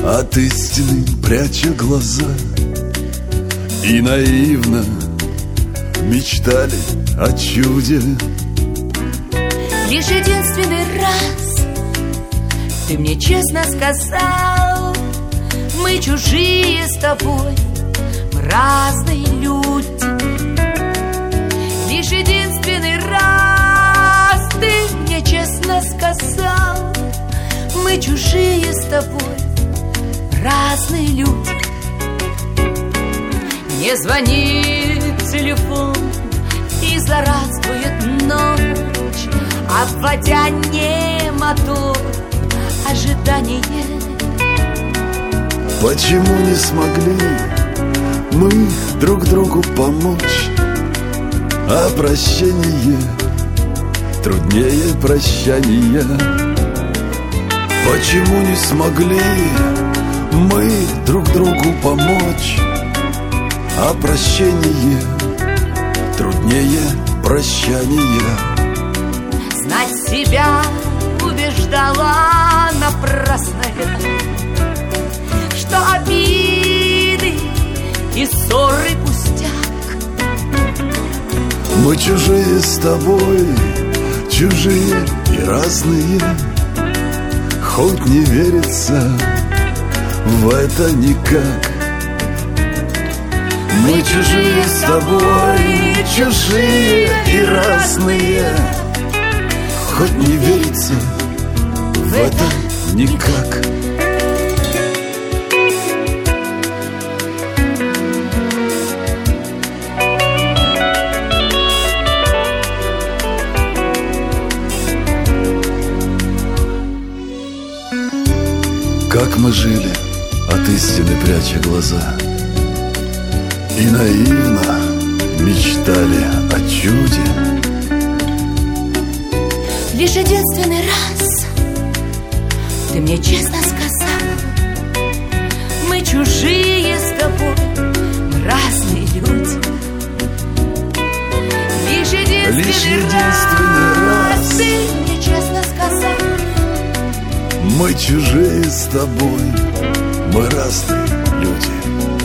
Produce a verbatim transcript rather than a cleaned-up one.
от истины пряча глаза, и наивно мечтали о чуде. Лишь единственный раз ты мне честно сказал: мы чужие с тобой, мы разные люди. Лишь единственный раз ты мне честно сказал: мы чужие с тобой, разные люди. Не звонит телефон и злорадствует ночь, обводя не мотор, ожидание. Почему не смогли мы друг другу помочь? А прощение труднее прощания. Почему не смогли мы друг другу помочь? А прощение труднее прощания. Знать себя убеждала напрасно, что обиды и ссоры пустяк. Мы чужие с тобой, чужие и разные, хоть не верится в это никак. Мы чужие с тобой, чужие и разные, хоть не верится в это никак. Как мы жили, от истины пряча глаза, и наивно мечтали о чуде. Лишь единственный раз ты мне честно сказал: мы чужие с тобой, мы разные люди. Лишь единственный, Лишь единственный раз, раз ты мне честно сказал: мы чужие с тобой, мы разные люди.